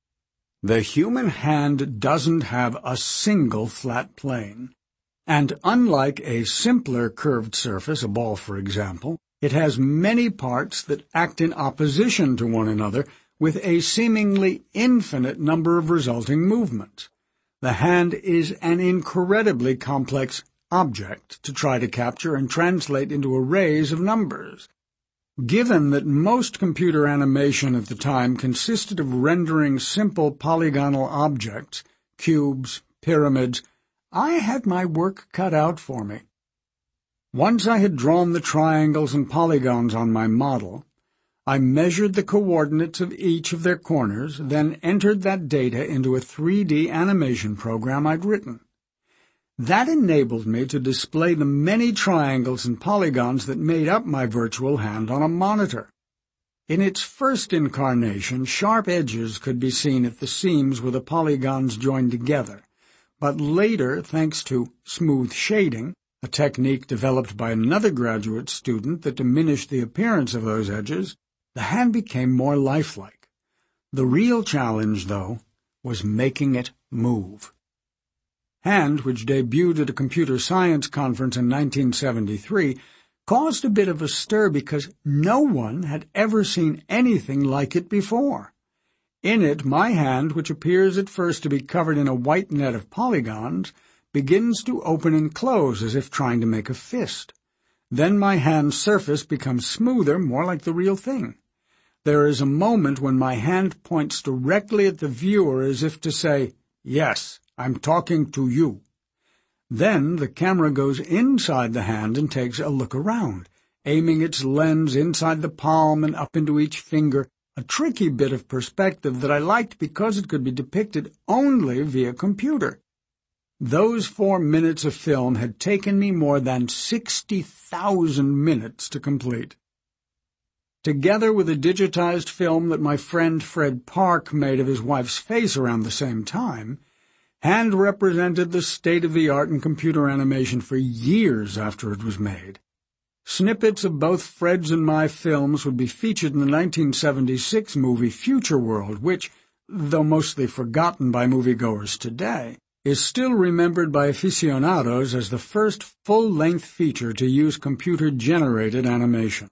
The human hand doesn't have a single flat plane, and unlike a simpler curved surface, a ball for example, it has many parts that act in opposition to one another with a seemingly infinite number of resulting movements. The hand is an incredibly complex object to try to capture and translate into arrays of numbers. Given that most computer animation at the time consisted of rendering simple polygonal objects, cubes, pyramids, I had my work cut out for me. Once I had drawn the triangles and polygons on my model, I measured the coordinates of each of their corners, then entered that data into a three D animation program I'd written. That enabled me to display the many triangles and polygons that made up my virtual hand on a monitor. In its first incarnation, sharp edges could be seen at the seams where the polygons joined together, but later, thanks to smooth shading, a technique developed by another graduate student that diminished the appearance of those edges, the hand became more lifelike. The real challenge, though, was making it move. Hand, which debuted at a computer science conference in nineteen seventy-three, caused a bit of a stir because no one had ever seen anything like it before. In it, my hand, which appears at first to be covered in a white net of polygons, begins to open and close as if trying to make a fist. Then my hand's surface becomes smoother, more like the real thing. There is a moment when my hand points directly at the viewer as if to say, "Yes, I'm talking to you." Then the camera goes inside the hand and takes a look around, aiming its lens inside the palm and up into each finger, a tricky bit of perspective that I liked because it could be depicted only via computer. Those four minutes of film had taken me more than sixty thousand minutes to complete. Together with a digitized film that my friend Fred Park made of his wife's face around the same time, Hand represented the state-of-the-art in computer animation for years after it was made. Snippets of both Fred's and my films would be featured in the nineteen seventy-six movie Future World, which, though mostly forgotten by moviegoers today, is still remembered by aficionados as the first full-length feature to use computer-generated animation.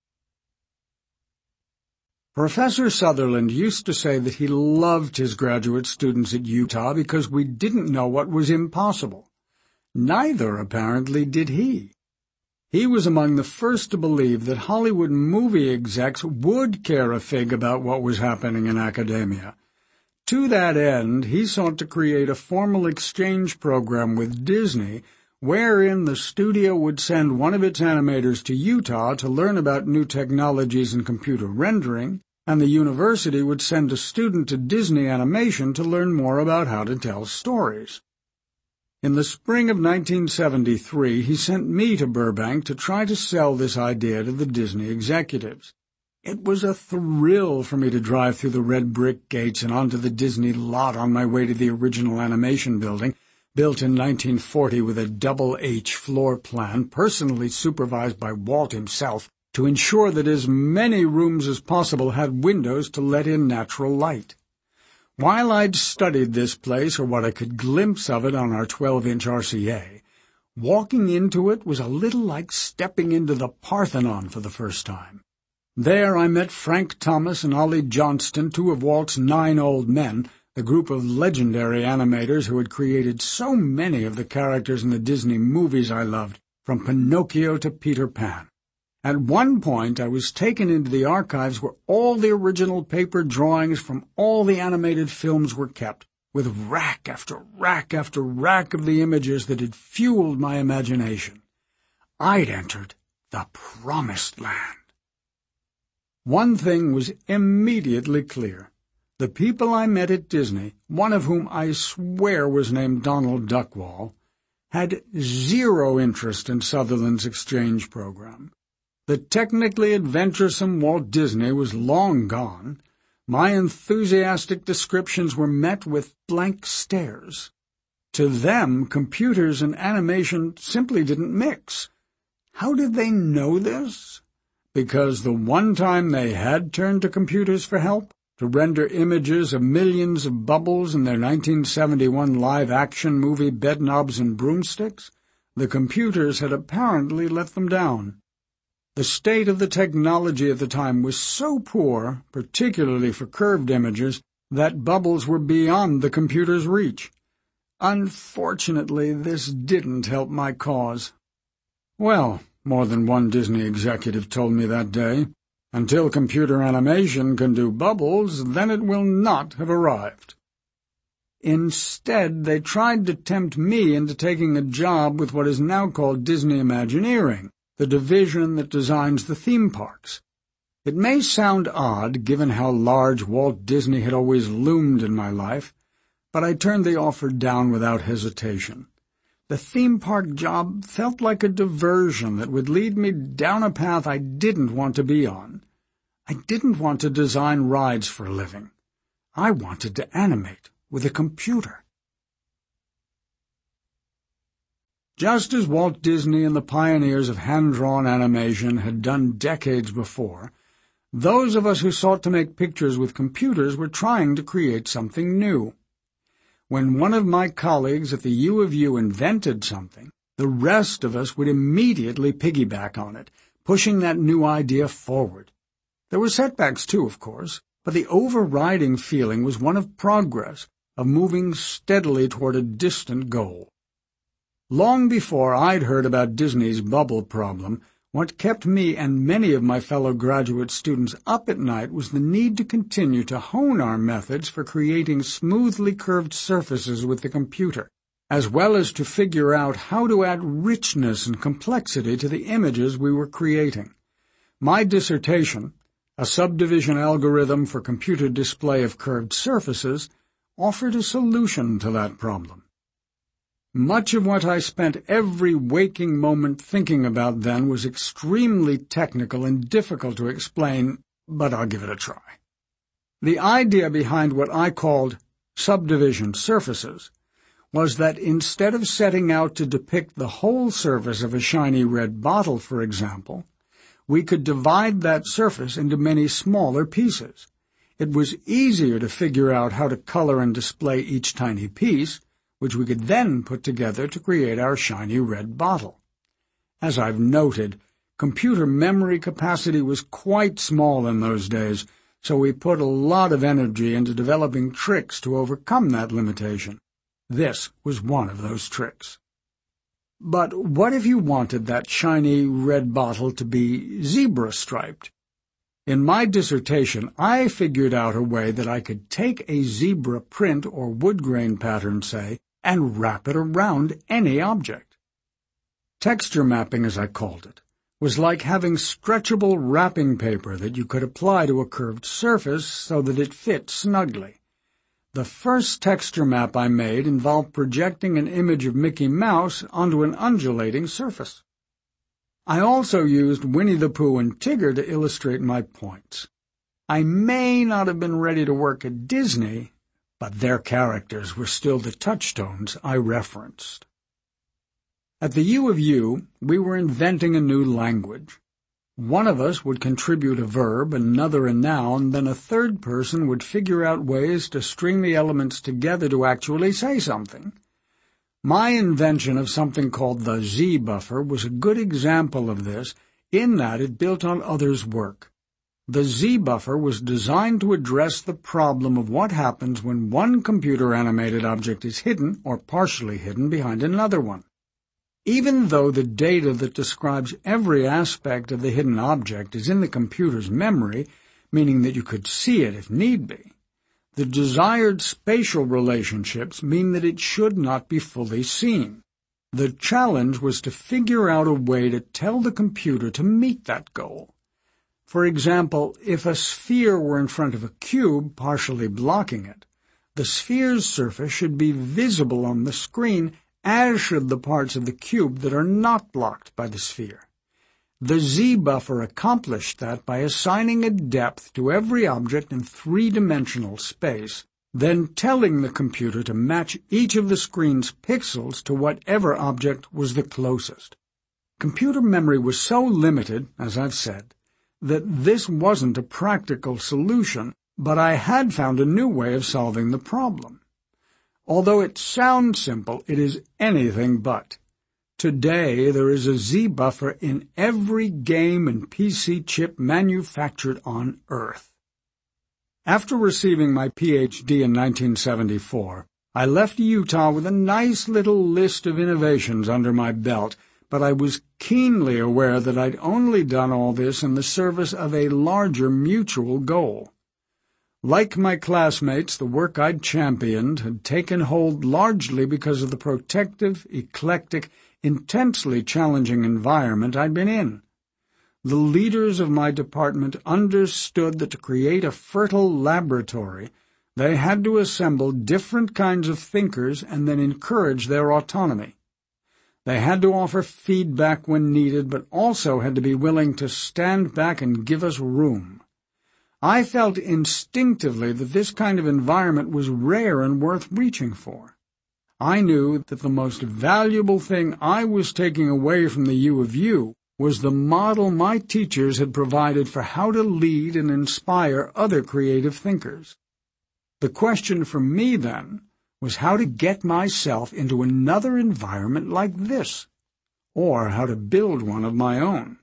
Professor Sutherland used to say that he loved his graduate students at Utah because we didn't know what was impossible. Neither, apparently, did he. He was among the first to believe that Hollywood movie execs would care a fig about what was happening in academia. To that end, he sought to create a formal exchange program with Disney, wherein the studio would send one of its animators to Utah to learn about new technologies in computer rendering, and the university would send a student to Disney Animation to learn more about how to tell stories. In the spring of nineteen seventy-three, he sent me to Burbank to try to sell this idea to the Disney executives. It was a thrill for me to drive through the red brick gates and onto the Disney lot on my way to the original animation building, built in nineteen forty with a double H floor plan, personally supervised by Walt himself, to ensure that as many rooms as possible had windows to let in natural light. While I'd studied this place, or what I could glimpse of it on our twelve-inch R C A, walking into it was a little like stepping into the Parthenon for the first time. There I met Frank Thomas and Ollie Johnston, two of Walt's nine old men, the group of legendary animators who had created so many of the characters in the Disney movies I loved, from Pinocchio to Peter Pan. At one point I was taken into the archives where all the original paper drawings from all the animated films were kept, with rack after rack after rack of the images that had fueled my imagination. I'd entered the promised land. One thing was immediately clear. The people I met at Disney, one of whom I swear was named Donald Duckwall, had zero interest in Sutherland's exchange program. The technically adventuresome Walt Disney was long gone. My enthusiastic descriptions were met with blank stares. To them, computers and animation simply didn't mix. How did they know this? Because the one time they had turned to computers for help, to render images of millions of bubbles in their nineteen seventy-one live-action movie Bedknobs and Broomsticks, the computers had apparently let them down. The state of the technology at the time was so poor, particularly for curved images, that bubbles were beyond the computer's reach. Unfortunately, this didn't help my cause. Well, more than one Disney executive told me that day, until computer animation can do bubbles, then it will not have arrived. Instead, they tried to tempt me into taking a job with what is now called Disney Imagineering, the division that designs the theme parks. It may sound odd, given how large Walt Disney had always loomed in my life, but I turned the offer down without hesitation. The theme park job felt like a diversion that would lead me down a path I didn't want to be on. I didn't want to design rides for a living. I wanted to animate with a computer. Just as Walt Disney and the pioneers of hand-drawn animation had done decades before, those of us who sought to make pictures with computers were trying to create something new. When one of my colleagues at the U of U invented something, the rest of us would immediately piggyback on it, pushing that new idea forward. There were setbacks too, of course, but the overriding feeling was one of progress, of moving steadily toward a distant goal. Long before I'd heard about Disney's bubble problem, what kept me and many of my fellow graduate students up at night was the need to continue to hone our methods for creating smoothly curved surfaces with the computer, as well as to figure out how to add richness and complexity to the images we were creating. My dissertation, A Subdivision Algorithm for Computer Display of Curved Surfaces, offered a solution to that problem. Much of what I spent every waking moment thinking about then was extremely technical and difficult to explain, but I'll give it a try. The idea behind what I called subdivision surfaces was that instead of setting out to depict the whole surface of a shiny red bottle, for example, we could divide that surface into many smaller pieces. It was easier to figure out how to color and display each tiny piece, which we could then put together to create our shiny red bottle. As I've noted, computer memory capacity was quite small in those days, so we put a lot of energy into developing tricks to overcome that limitation. This was one of those tricks. But what if you wanted that shiny red bottle to be zebra-striped? In my dissertation, I figured out a way that I could take a zebra print or wood grain pattern, say, and wrap it around any object. Texture mapping, as I called it, was like having stretchable wrapping paper that you could apply to a curved surface so that it fit snugly. The first texture map I made involved projecting an image of Mickey Mouse onto an undulating surface. I also used Winnie the Pooh and Tigger to illustrate my points. I may not have been ready to work at Disney, but their characters were still the touchstones I referenced. At the U of U, we were inventing a new language. One of us would contribute a verb, another a noun, then a third person would figure out ways to string the elements together to actually say something. My invention of something called the Z-buffer was a good example of this, in that it built on others' work. The Z-buffer was designed to address the problem of what happens when one computer-animated object is hidden or partially hidden behind another one. Even though the data that describes every aspect of the hidden object is in the computer's memory, meaning that you could see it if need be, the desired spatial relationships mean that it should not be fully seen. The challenge was to figure out a way to tell the computer to meet that goal. For example, if a sphere were in front of a cube, partially blocking it, the sphere's surface should be visible on the screen, as should the parts of the cube that are not blocked by the sphere. The Z-buffer accomplished that by assigning a depth to every object in three-dimensional space, then telling the computer to match each of the screen's pixels to whatever object was the closest. Computer memory was so limited, as I've said, that this wasn't a practical solution, but I had found a new way of solving the problem. Although it sounds simple, it is anything but. Today, there is a Z-buffer in every game and P C chip manufactured on Earth. After receiving my P H D in nineteen seventy-four, I left Utah with a nice little list of innovations under my belt, but I was keenly aware that I'd only done all this in the service of a larger mutual goal. Like my classmates, the work I'd championed had taken hold largely because of the protective, eclectic, intensely challenging environment I'd been in. The leaders of my department understood that to create a fertile laboratory, they had to assemble different kinds of thinkers and then encourage their autonomy. They had to offer feedback when needed, but also had to be willing to stand back and give us room. I felt instinctively that this kind of environment was rare and worth reaching for. I knew that the most valuable thing I was taking away from the U of U was the model my teachers had provided for how to lead and inspire other creative thinkers. The question for me, then, was how to get myself into another environment like this, or how to build one of my own.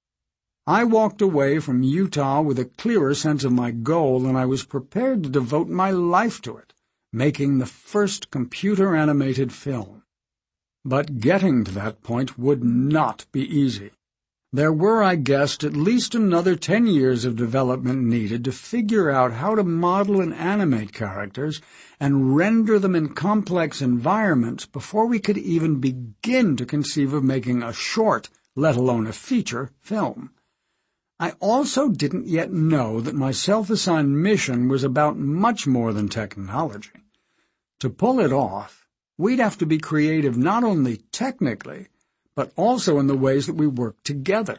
I walked away from Utah with a clearer sense of my goal, and I was prepared to devote my life to it, making the first computer-animated film. But getting to that point would not be easy. There were, I guessed, at least another ten years of development needed to figure out how to model and animate characters and render them in complex environments before we could even begin to conceive of making a short, let alone a feature, film. I also didn't yet know that my self-assigned mission was about much more than technology. To pull it off, we'd have to be creative not only technically, but also in the ways that we work together.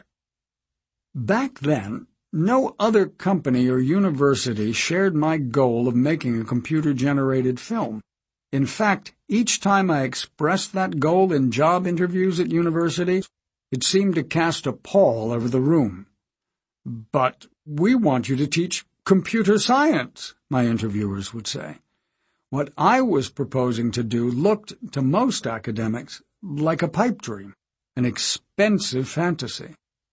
Back then, no other company or university shared my goal of making a computer-generated film. In fact, each time I expressed that goal in job interviews at universities, it seemed to cast a pall over the room. "But we want you to teach computer science," my interviewers would say. What I was proposing to do looked, to most academics, like a pipe dream, an expensive fantasy.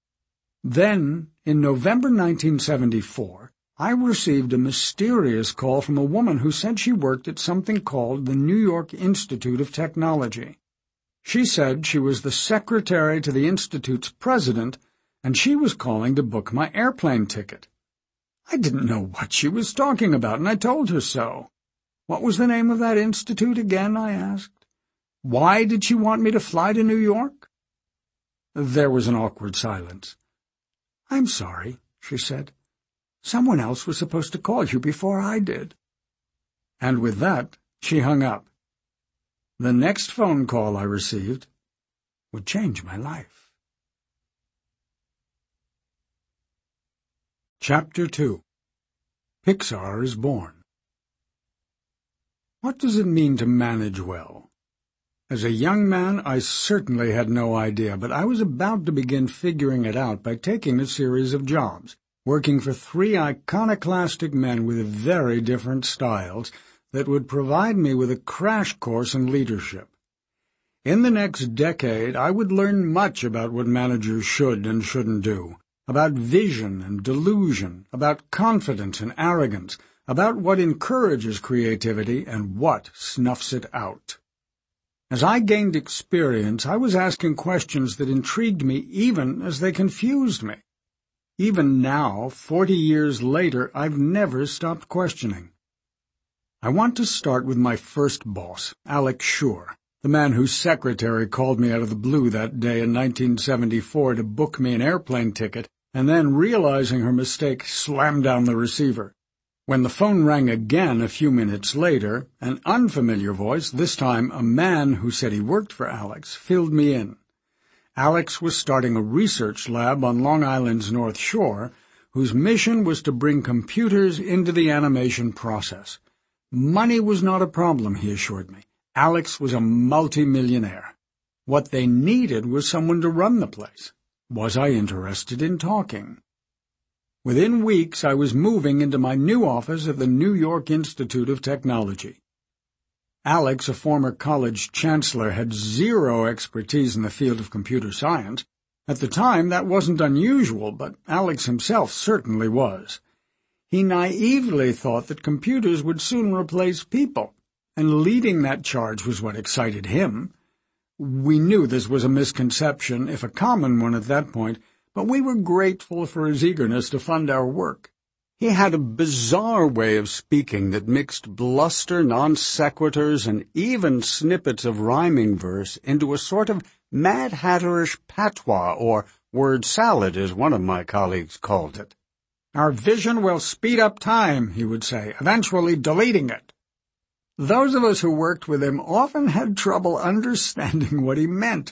Then, in November nineteen seventy-four, I received a mysterious call from a woman who said she worked at something called the New York Institute of Technology. She said she was the secretary to the Institute's president, and she was calling to book my airplane ticket. I didn't know what she was talking about, and I told her so. What was the name of that institute again, I asked. Why did she want me to fly to New York? There was an awkward silence. "I'm sorry," she said. "Someone else was supposed to call you before I did." And with that, she hung up. The next phone call I received would change my life. Chapter two. Pixar is Born. What does it mean to manage well? As a young man, I certainly had no idea, but I was about to begin figuring it out by taking a series of jobs, working for three iconoclastic men with very different styles that would provide me with a crash course in leadership. In the next decade, I would learn much about what managers should and shouldn't do, about vision and delusion, about confidence and arrogance, about what encourages creativity and what snuffs it out. As I gained experience, I was asking questions that intrigued me even as they confused me. Even now, forty years later, I've never stopped questioning. I want to start with my first boss, Alex Schur, the man whose secretary called me out of the blue that day in nineteen seventy-four to book me an airplane ticket, and then, realizing her mistake, slammed down the receiver. When the phone rang again a few minutes later, an unfamiliar voice, this time a man who said he worked for Alex, filled me in. Alex was starting a research lab on Long Island's North Shore, whose mission was to bring computers into the animation process. Money was not a problem, he assured me. Alex was a multi-millionaire. What they needed was someone to run the place. Was I interested in talking? Within weeks, I was moving into my new office at the New York Institute of Technology. Alex, a former college chancellor, had zero expertise in the field of computer science. At the time, that wasn't unusual, but Alex himself certainly was. He naively thought that computers would soon replace people, and leading that charge was what excited him. We knew this was a misconception, if a common one at that point, but we were grateful for his eagerness to fund our work. He had a bizarre way of speaking that mixed bluster, non-sequiturs, and even snippets of rhyming verse into a sort of Mad Hatterish patois, or word salad, as one of my colleagues called it. "Our vision will speed up time," he would say, eventually deleting it. Those of us who worked with him often had trouble understanding what he meant.